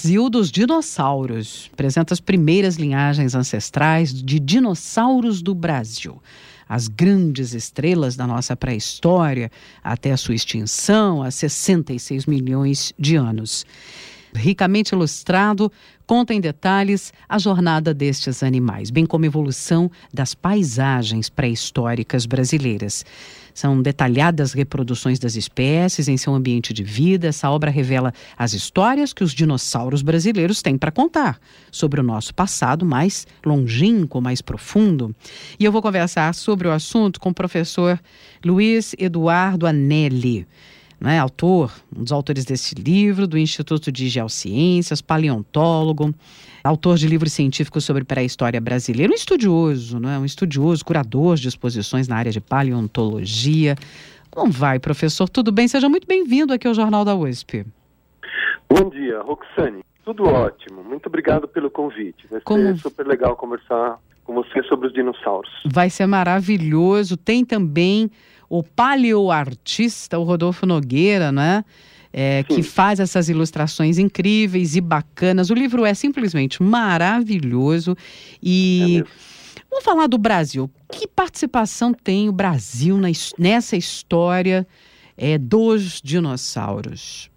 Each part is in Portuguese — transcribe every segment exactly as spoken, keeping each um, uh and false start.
Brasil dos dinossauros. Apresenta as primeiras linhagens ancestrais de dinossauros do Brasil. As grandes estrelas da nossa pré-história até a sua extinção há sessenta e seis milhões de anos. Ricamente ilustrado, conta em detalhes a jornada destes animais, bem como a evolução das paisagens pré-históricas brasileiras. São detalhadas reproduções das espécies em seu ambiente de vida. Essa obra revela as histórias que os dinossauros brasileiros têm para contar sobre o nosso passado mais longínquo, mais profundo. E eu vou conversar sobre o assunto com o professor Luiz Eduardo Anelli, né, autor, um dos autores desse livro, do Instituto de Geociências, paleontólogo, autor de livros científicos sobre pré-história brasileira, um estudioso, né, um estudioso, curador de exposições na área de paleontologia. Como vai, professor? Tudo bem? Seja muito bem-vindo aqui ao Jornal da U S P. Bom dia, Roxane. Tudo ótimo. Muito obrigado pelo convite. Vai Como... ser super legal conversar com você sobre os dinossauros. Vai ser maravilhoso. Tem também o paleoartista, o Rodolfo Nogueira, né? É, que faz essas ilustrações incríveis e bacanas. O livro é simplesmente maravilhoso. E É vamos falar do Brasil. Que participação tem o Brasil na, nessa história é, dos dinossauros?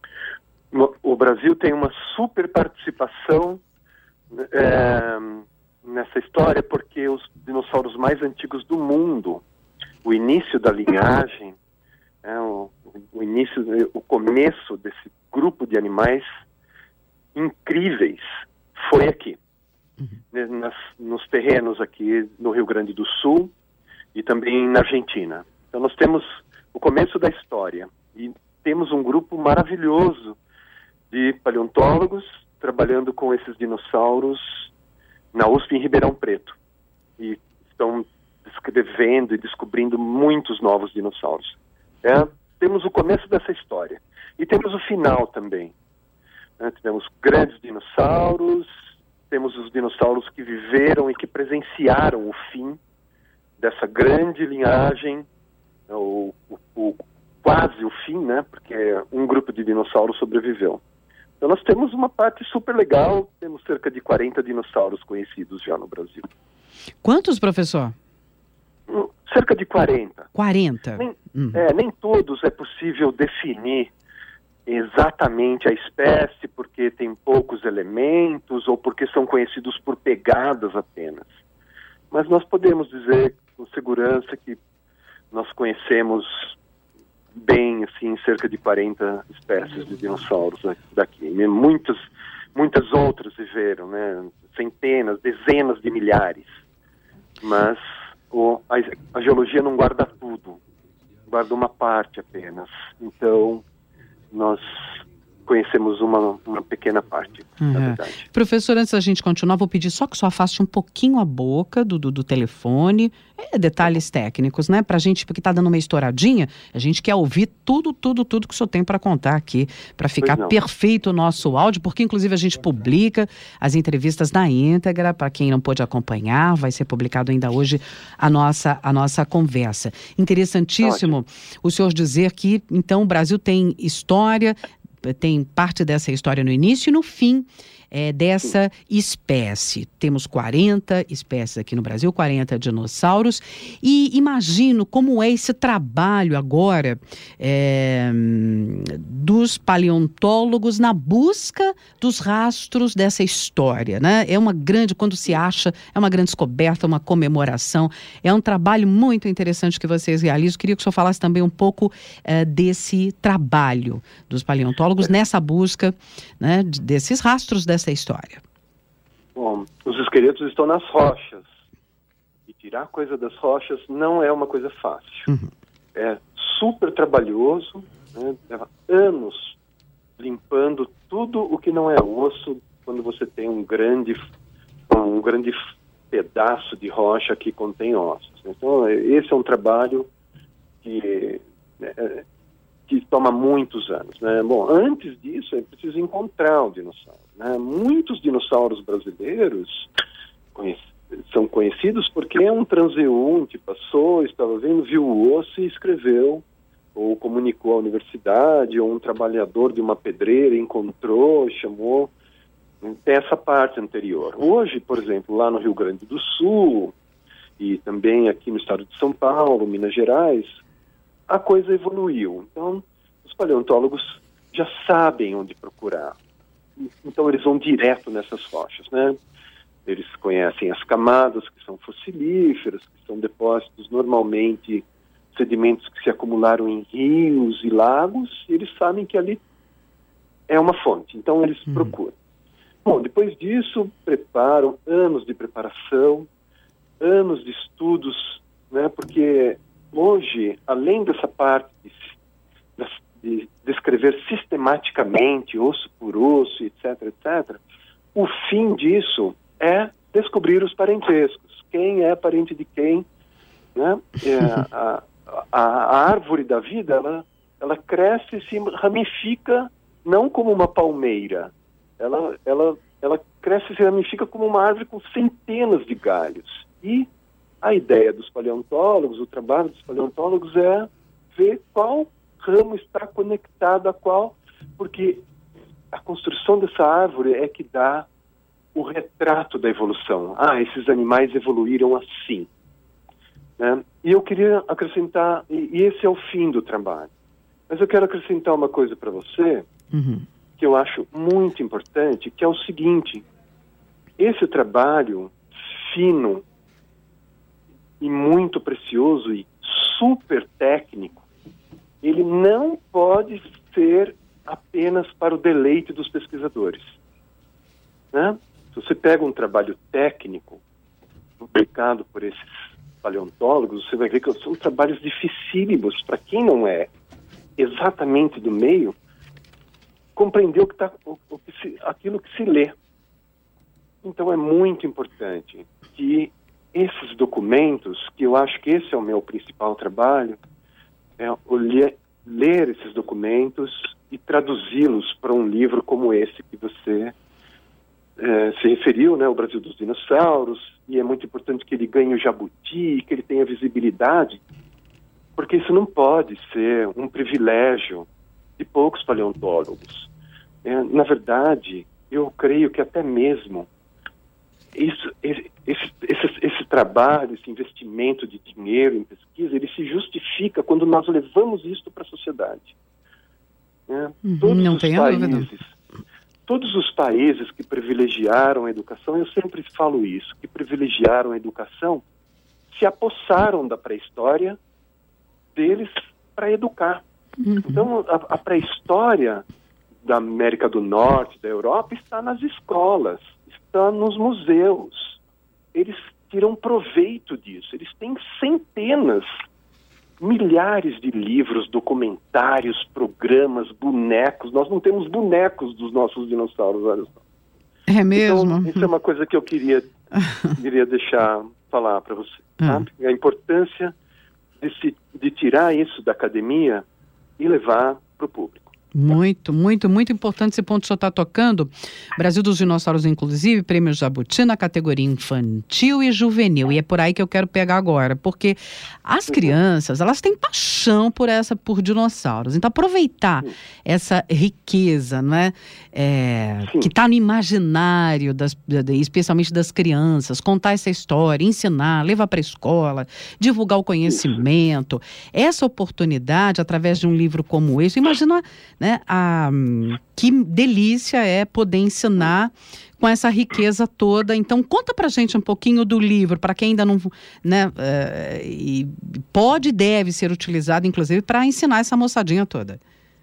O Brasil tem uma super participação é, nessa história porque os dinossauros mais antigos do mundo, o início da linhagem, é, o, o início, o começo desse grupo de animais incríveis foi aqui, uhum. nas, nos terrenos aqui no Rio Grande do Sul e também na Argentina. Então nós temos o começo da história e temos um grupo maravilhoso de paleontólogos trabalhando com esses dinossauros na U S P em Ribeirão Preto e estão descrevendo e descobrindo muitos novos dinossauros. É, temos o começo dessa história. E temos o final também. É, tivemos grandes dinossauros, temos os dinossauros que viveram e que presenciaram o fim dessa grande linhagem, o, o, o, quase o fim, né? Porque um grupo de dinossauros sobreviveu. Então nós temos uma parte super legal, temos cerca de quarenta dinossauros conhecidos já no Brasil. Quantos, professor? Cerca de quarenta. quarenta? Nem, uhum. é, nem todos é possível definir exatamente a espécie, porque tem poucos elementos ou porque são conhecidos por pegadas apenas. Mas nós podemos dizer com segurança que nós conhecemos bem, assim, cerca de quarenta espécies de dinossauros daqui. Muitas, muitas outras viveram, né? Centenas, dezenas de milhares. Mas o, a, a geologia não guarda tudo, guarda uma parte apenas. Então, nós conhecemos uma, uma pequena parte, uhum. na verdade. Professor, antes da gente continuar, vou pedir só que o senhor afaste um pouquinho a boca do, do, do telefone. É, detalhes técnicos, né? Pra gente, porque tá dando uma estouradinha, a gente quer ouvir tudo, tudo, tudo que o senhor tem para contar aqui, para ficar perfeito o nosso áudio, porque inclusive a gente publica as entrevistas na íntegra, para quem não pôde acompanhar, vai ser publicado ainda hoje a nossa, a nossa conversa. Interessantíssimo Ótimo. O senhor dizer que, então, o Brasil tem história, tem parte dessa história no início e no fim é, dessa espécie. Temos quarenta espécies aqui no Brasil, quarenta dinossauros, e imagino como é esse trabalho agora é, dos paleontólogos na busca dos rastros dessa história, né? É uma grande, quando se acha, é uma grande descoberta, uma comemoração, é um trabalho muito interessante que vocês realizam. Queria que o senhor falasse também um pouco é, desse trabalho dos paleontólogos nessa busca, né, desses rastros dessa história. Bom, os esqueletos estão nas rochas e tirar coisa das rochas não é uma coisa fácil. Uhum. É super trabalhoso, né? Leva anos limpando tudo o que não é osso quando você tem um grande, um grande pedaço de rocha que contém ossos. Então, esse é um trabalho que... É, que toma muitos anos, né? Bom, antes disso é preciso encontrar o dinossauro, né? Muitos dinossauros brasileiros conhec- são conhecidos porque um transeunte passou, estava vendo, viu o osso e escreveu ou comunicou à universidade, ou um trabalhador de uma pedreira encontrou, chamou. Tem essa parte anterior. Hoje, por exemplo, lá no Rio Grande do Sul, e também aqui no estado de São Paulo, Minas Gerais, a coisa evoluiu. Então, os paleontólogos já sabem onde procurar. Então, eles vão direto nessas rochas, né? Eles conhecem as camadas que são fossilíferas, que são depósitos normalmente sedimentos que se acumularam em rios e lagos, e eles sabem que ali é uma fonte. Então, eles hum. procuram. Bom, depois disso, preparam anos de preparação, anos de estudos, né? Porque hoje, além dessa parte de, de descrever sistematicamente, osso por osso, etc, etcétera, o fim disso é descobrir os parentescos. Quem é parente de quem, né? É, a, a, a árvore da vida, ela, ela cresce e se ramifica não como uma palmeira. Ela, ela, ela cresce e se ramifica como uma árvore com centenas de galhos. E a ideia dos paleontólogos, o trabalho dos paleontólogos é ver qual ramo está conectado a qual, porque a construção dessa árvore é que dá o retrato da evolução. Ah, esses animais evoluíram assim. Né? E eu queria acrescentar, e, e esse é o fim do trabalho, mas eu quero acrescentar uma coisa para você, uhum. que eu acho muito importante, que é o seguinte: esse trabalho fino e muito precioso e super técnico, ele não pode ser apenas para o deleite dos pesquisadores. Né? Se você pega um trabalho técnico, publicado por esses paleontólogos, você vai ver que são trabalhos dificílimos para quem não é exatamente do meio, compreender o que tá, o, o que se, aquilo que se lê. Então é muito importante que esses documentos, que eu acho que esse é o meu principal trabalho, é ler, ler esses documentos e traduzi-los para um livro como esse que você é, se referiu, né, o Brasil dos Dinossauros, e é muito importante que ele ganhe o jabuti, que ele tenha visibilidade, porque isso não pode ser um privilégio de poucos paleontólogos. É, na verdade, eu creio que até mesmo isso, esse, esse, esse, esse trabalho, esse investimento de dinheiro em pesquisa, ele se justifica quando nós levamos isso para a sociedade. É, uhum, todos não os tem países, todos os países que privilegiaram a educação, eu sempre falo isso, que privilegiaram a educação, se apossaram da pré-história deles para educar. Uhum. Então, a, a pré-história da América do Norte, da Europa, está nas escolas, está nos museus. Eles tiram proveito disso. Eles têm centenas, milhares de livros, documentários, programas, bonecos. Nós não temos bonecos dos nossos dinossauros, olha só. É mesmo? Então, isso é uma coisa que eu queria, queria deixar falar para você. Tá? A importância de, se, de tirar isso da academia e levar para o público. Muito, muito, muito importante esse ponto que o senhor está tocando. Brasil dos Dinossauros, inclusive, prêmio Jabuti na categoria infantil e juvenil. E é por aí que eu quero pegar agora, porque as crianças, elas têm paixão por essa, por dinossauros. Então, aproveitar essa riqueza, não é? É, que está no imaginário, das, especialmente das crianças, contar essa história, ensinar, levar para a escola, divulgar o conhecimento. Essa oportunidade, através de um livro como esse, imagina... Né, a, que delícia é poder ensinar com essa riqueza toda. Então, conta pra gente um pouquinho do livro, para quem ainda não... Né, é, e pode e deve ser utilizado, inclusive, para ensinar essa moçadinha toda.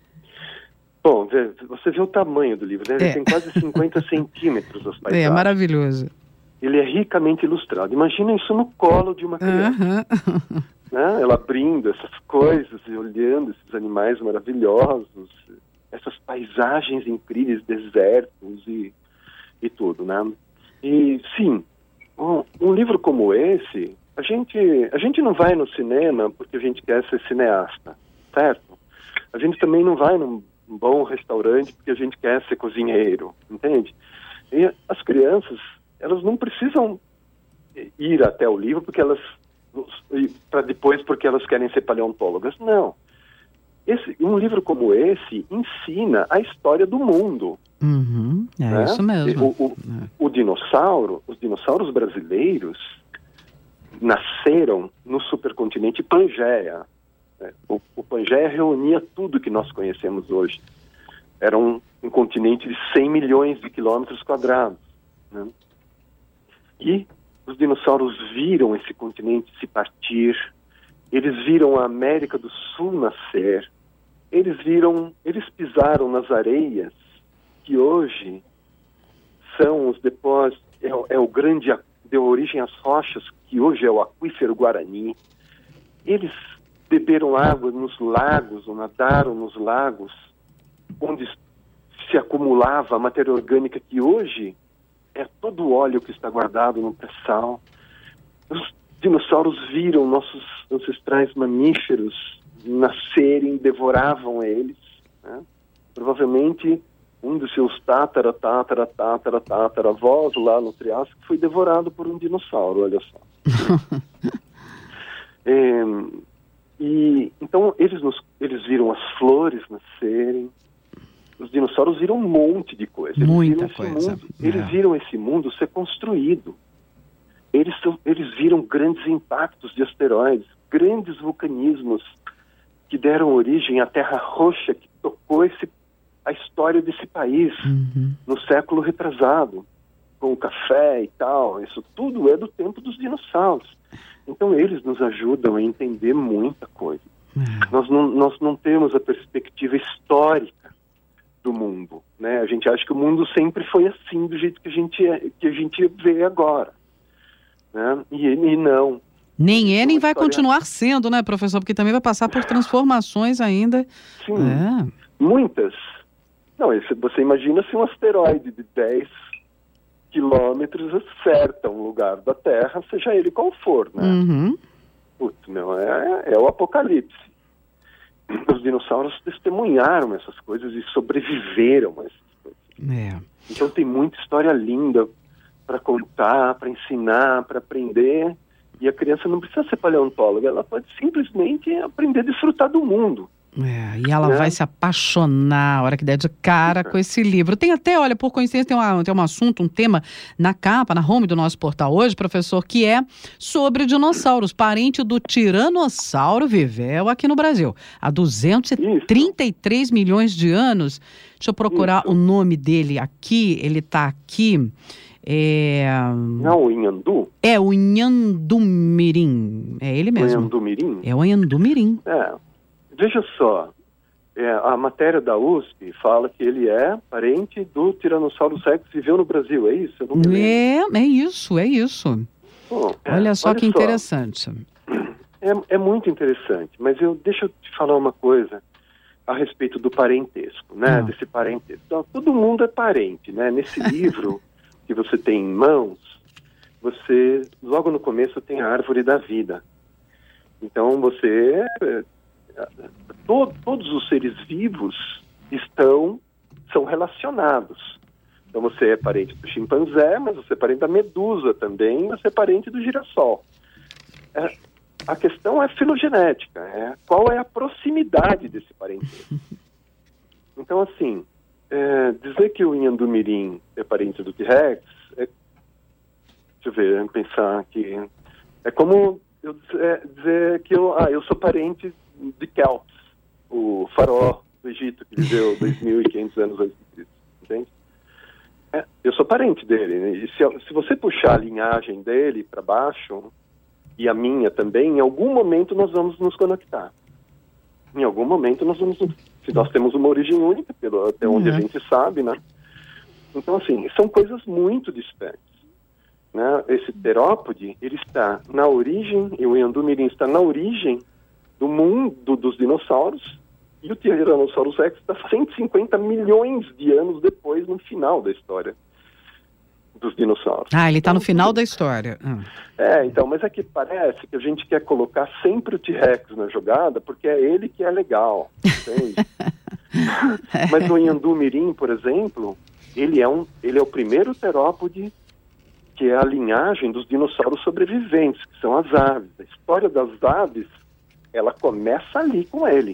Bom, você vê o tamanho do livro, né? Ele é. tem quase cinquenta centímetros as paisagens. É, maravilhoso. Ele é ricamente ilustrado. Imagina isso no colo de uma criança. Uhum. Né? Ela abrindo essas coisas e olhando esses animais maravilhosos, essas paisagens incríveis, desertos e, e tudo, né? E sim, um, um livro como esse, a gente, a gente não vai no cinema porque a gente quer ser cineasta, certo? A gente também não vai num bom restaurante porque a gente quer ser cozinheiro, entende? E as crianças, elas não precisam ir até o livro porque elas... para depois porque elas querem ser paleontólogas. Não. esse, um livro como esse ensina a história do mundo. Uhum, é né? Isso mesmo. O, o, é. o dinossauro, os dinossauros brasileiros nasceram no supercontinente Pangeia. Né? O, o Pangeia reunia tudo que nós conhecemos hoje. Era um, um continente de cem milhões de quilômetros quadrados. Né? E os dinossauros viram esse continente se partir, eles viram a América do Sul nascer, eles viram, eles pisaram nas areias que hoje são os depósitos, é, é o grande, deu origem às rochas, que hoje é o aquífero Guarani. Eles beberam água nos lagos, ou nadaram nos lagos, onde se acumulava a matéria orgânica que hoje é todo o óleo que está guardado no pré-sal. Os dinossauros viram nossos ancestrais mamíferos nascerem, devoravam eles. Né? Provavelmente um dos seus tátara, tátara, tátara, tátara avós lá no Triássico foi devorado por um dinossauro, olha só. é, e então eles, nos, eles viram as flores nascerem. Os dinossauros viram um monte de coisa. Eles Muita viram coisa. Mundo, é. Eles viram esse mundo ser construído. Eles, eles viram grandes impactos de asteroides, grandes vulcanismos que deram origem à Terra Roxa, que tocou esse, a história desse país uhum. no século retrasado, com o café e tal. Isso tudo é do tempo dos dinossauros. Então eles nos ajudam a entender muita coisa. Uhum. Nós, não, nós não temos a perspectiva histórica do mundo, né? A gente acha que o mundo sempre foi assim, do jeito que a gente, é, que a gente vê agora, né? E, e não. Nem é, nem vai história... continuar sendo, né, professor? Porque também vai passar por transformações ainda. Sim, é. muitas. Não, você imagina se um asteroide de dez quilômetros acerta um lugar da Terra, seja ele qual for, né? Uhum. Putz, meu, é, é o apocalipse. Os dinossauros testemunharam essas coisas e sobreviveram a essas coisas. É. Então tem muita história linda para contar, para ensinar, para aprender. E a criança não precisa ser paleontóloga, ela pode simplesmente aprender a desfrutar do mundo. É, e ela é. vai se apaixonar a hora que der de cara com esse livro. Tem até, olha, por coincidência, tem, uma, tem um assunto, um tema na capa, na home do nosso portal hoje, professor, que é sobre dinossauros. Parente do tiranossauro viveu aqui no Brasil há duzentos e trinta e três Isso. milhões de anos. Deixa eu procurar Isso. o nome dele aqui, ele está aqui. É... Não, o Inhandu? É, o Inhandumirim. É ele mesmo. O Inhandumirim? É o Inhandumirim. É. Veja só, é, a matéria da U S P fala que ele é parente do Tiranossauro Rex que viveu no Brasil, é isso? Eu não me lembro. É, é isso, é isso. Bom, é, olha só olha que só. interessante. É, é muito interessante, mas eu, deixa eu te falar uma coisa a respeito do parentesco, né? Ah. Desse parentesco. Então, todo mundo é parente, né? Nesse livro que você tem em mãos, você, logo no começo, tem a árvore da vida. Então, você... Todo, todos os seres vivos estão, são relacionados. Então você é parente do chimpanzé, mas você é parente da medusa também, você é parente do girassol. É, a questão é filogenética, é, qual é a proximidade desse parentesco. Então assim, é, dizer que o Inhandumirim é parente do T-Rex, é, deixa eu ver, pensar aqui, é como eu dizer, dizer que eu, ah, eu sou parente de Kelps, o faraó do Egito, que viveu dois mil e quinhentos anos antes de Cristo, entende? É, eu sou parente dele, né? E se, se você puxar a linhagem dele para baixo, e a minha também, em algum momento nós vamos nos conectar. Em algum momento nós vamos, se nós temos uma origem única, pelo, até onde uhum. a gente sabe, né? Então, assim, são coisas muito distantes. Né? Esse terópode, ele está na origem, e o Inhandumirim está na origem do mundo dos dinossauros, e o Tiranossauro Rex está cento e cinquenta milhões de anos depois, no final da história dos dinossauros. Ah, ele está no final da história. Hum. É, então, mas é que parece que a gente quer colocar sempre o T-Rex na jogada, porque é ele que é legal, entende? Mas o Inhandumirim, por exemplo, ele é, um, ele é o primeiro terópode que é a linhagem dos dinossauros sobreviventes, que são as aves. A história das aves, ela começa ali com ele.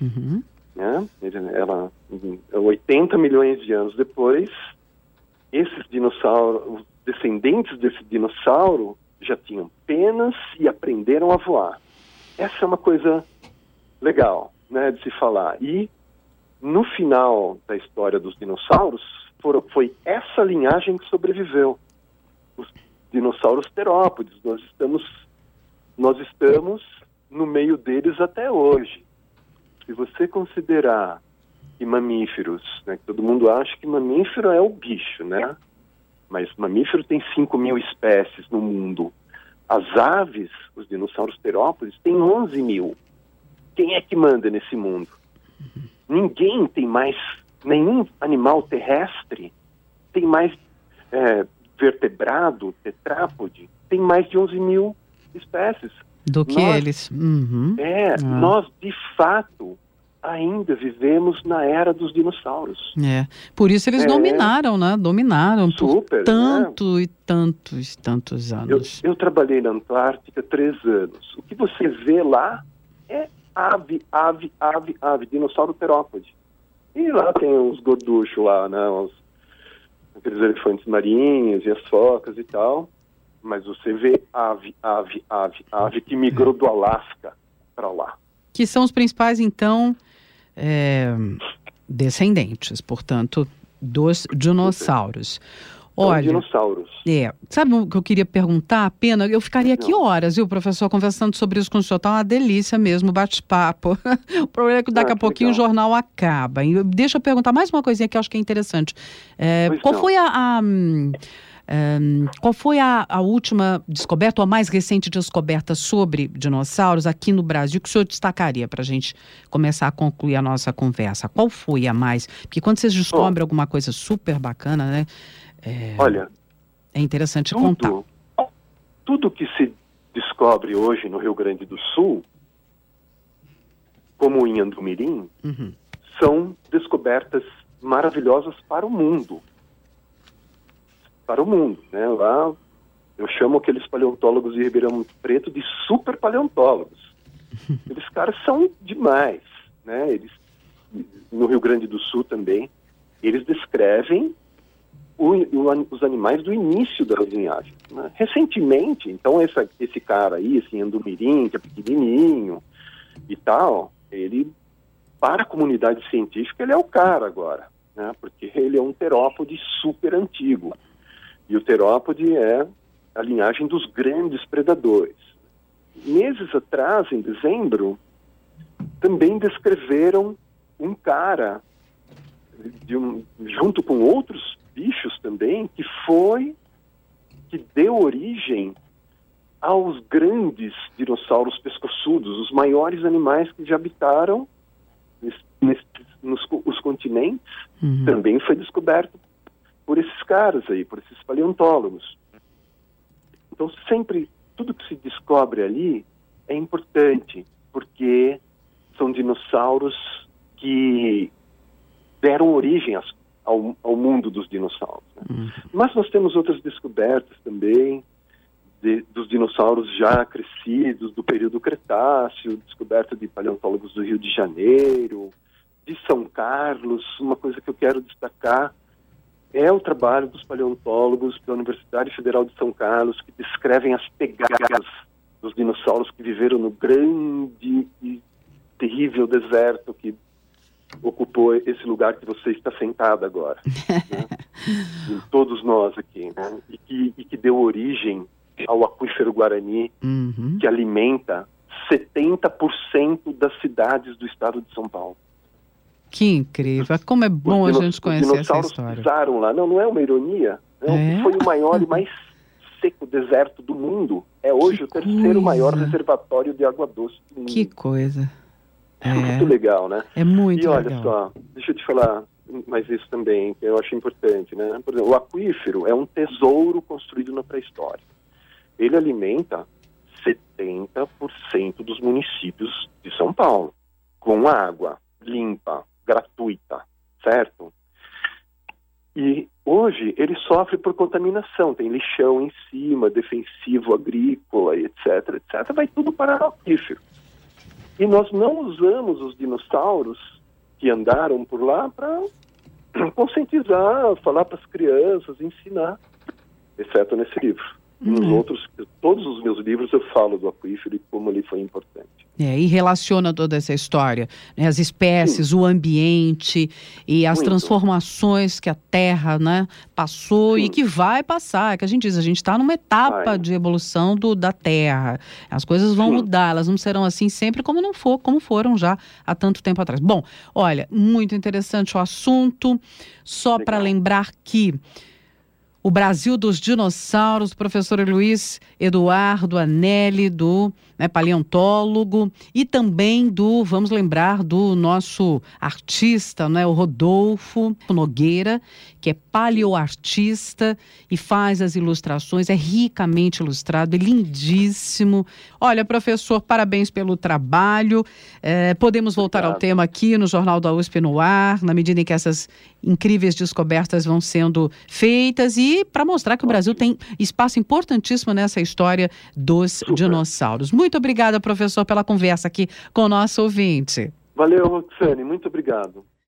Uhum. Né? Ela, oitenta milhões de anos depois, esses dinossauros, os descendentes desse dinossauro já tinham penas e aprenderam a voar. Essa é uma coisa legal, né, de se falar. E no final da história dos dinossauros, foram, foi essa linhagem que sobreviveu. Os dinossauros terópodes. Nós estamos, nós estamos no meio deles até hoje. Se você considerar que mamíferos, né, que todo mundo acha que mamífero é o bicho, né? Mas mamífero tem cinco mil espécies no mundo. As aves, os dinossauros terópodes, têm onze mil. Quem é que manda nesse mundo? Ninguém tem mais, nenhum animal terrestre tem mais é, vertebrado, tetrápode, tem mais de onze mil espécies. Do que nós, eles. Uhum. É, ah. nós de fato ainda vivemos na era dos dinossauros. É, por isso eles é. dominaram, né? Dominaram Super, por tanto né? e tantos, tantos anos. Eu, eu trabalhei na Antártica três anos. O que você vê lá é ave, ave, ave, ave, dinossauro terópode. E lá tem uns gorduchos lá, né? Os, aqueles elefantes marinhos e as focas e tal. Mas você vê ave, ave, ave, ave que migrou do Alasca para lá. Que são os principais, então, é, descendentes, portanto, dos dinossauros. Olha, dinossauros. É, sabe o que eu queria perguntar? Pena, eu ficaria aqui Não. horas, viu, professor, conversando sobre isso com o senhor. Tá uma delícia mesmo, bate-papo. O problema é que daqui ah, a pouquinho legal. o jornal acaba. E deixa eu perguntar mais uma coisinha que eu acho que é interessante. É, qual não. foi a... a Um, qual foi a, a última descoberta, ou a mais recente descoberta sobre dinossauros aqui no Brasil, que o senhor destacaria para a gente começar a concluir a nossa conversa? Qual foi a mais? Porque quando vocês descobrem oh, alguma coisa super bacana, né? É, olha, é interessante tudo, contar. Tudo que se descobre hoje no Rio Grande do Sul, como em Andomirim, uhum. são descobertas maravilhosas para o mundo. Para o mundo, né? Lá eu chamo aqueles paleontólogos de Ribeirão Preto de super paleontólogos. Eles caras são demais, né? Eles, no Rio Grande do Sul também, eles descrevem o, o, os animais do início da linhagem. Né? Recentemente, então essa, esse cara aí, esse Andomirim, que é pequenininho e tal, ele, para a comunidade científica, ele é o cara agora, né? Porque ele é um terópode super antigo. E o terópode é a linhagem dos grandes predadores. Meses atrás, em dezembro, também descreveram um cara, de um, junto com outros bichos também, que foi, que deu origem aos grandes dinossauros pescoçudos, os maiores animais que já habitaram nesse, nesse, nos os continentes, uhum. também foi descoberto por esses caras aí, por esses paleontólogos. Então, sempre, tudo que se descobre ali é importante, porque são dinossauros que deram origem ao, ao mundo dos dinossauros. Né? Uhum. Mas nós temos outras descobertas também, de, dos dinossauros já crescidos, do período Cretáceo, descoberta de paleontólogos do Rio de Janeiro, de São Carlos. Uma coisa que eu quero destacar é o trabalho dos paleontólogos da Universidade Federal de São Carlos, que descrevem as pegadas dos dinossauros que viveram no grande e terrível deserto que ocupou esse lugar que você está sentado agora. Né? E todos nós aqui. Né? E, que, e que deu origem ao aquífero Guarani, uhum. que alimenta setenta por cento das cidades do estado de São Paulo. Que incrível, como é bom a gente conhecer essa história. Os dinossauros pisaram lá, não, não é uma ironia, não, é? Foi o maior e mais seco deserto do mundo, é hoje que o terceiro coisa. maior reservatório de água doce do mundo. Que coisa. É, é muito legal, né? É muito legal. E olha legal. só, deixa eu te falar mais isso também, que eu acho importante, né? Por exemplo, o aquífero é um tesouro construído na pré-história. Ele alimenta setenta por cento dos municípios de São Paulo, com água limpa, gratuita, certo? E hoje ele sofre por contaminação, tem lixão em cima, defensivo agrícola, etc, etc, vai tudo para o aquífero. E nós não usamos os dinossauros que andaram por lá para conscientizar, falar para as crianças, ensinar, exceto nesse livro. Nos Uhum. outros, todos os meus livros eu falo do aquífero e como ele foi importante. É, e relaciona toda essa história, né? As espécies, Sim. o ambiente e as Muito. transformações que a Terra, né, passou Sim. e que vai passar. Que a gente diz, a gente está numa etapa Vai. de evolução do, da Terra. As coisas vão Sim. mudar, elas não serão assim sempre como não for, como foram já há tanto tempo atrás. Bom, olha, muito interessante o assunto. Só para Legal. lembrar que O Brasil dos Dinossauros, do professor Luiz Eduardo Anelli, do né, paleontólogo, e também do, vamos lembrar, do nosso artista, né, o Rodolfo Nogueira, que é paleoartista e faz as ilustrações, é ricamente ilustrado, é lindíssimo. Olha, professor, parabéns pelo trabalho. É, podemos voltar Obrigado. ao tema aqui no Jornal da U S P no ar, na medida em que essas incríveis descobertas vão sendo feitas e para mostrar que o Brasil tem espaço importantíssimo nessa história dos Super. dinossauros. Muito obrigada, professor, pela conversa aqui com o nosso ouvinte. Valeu, Roxane, muito obrigado.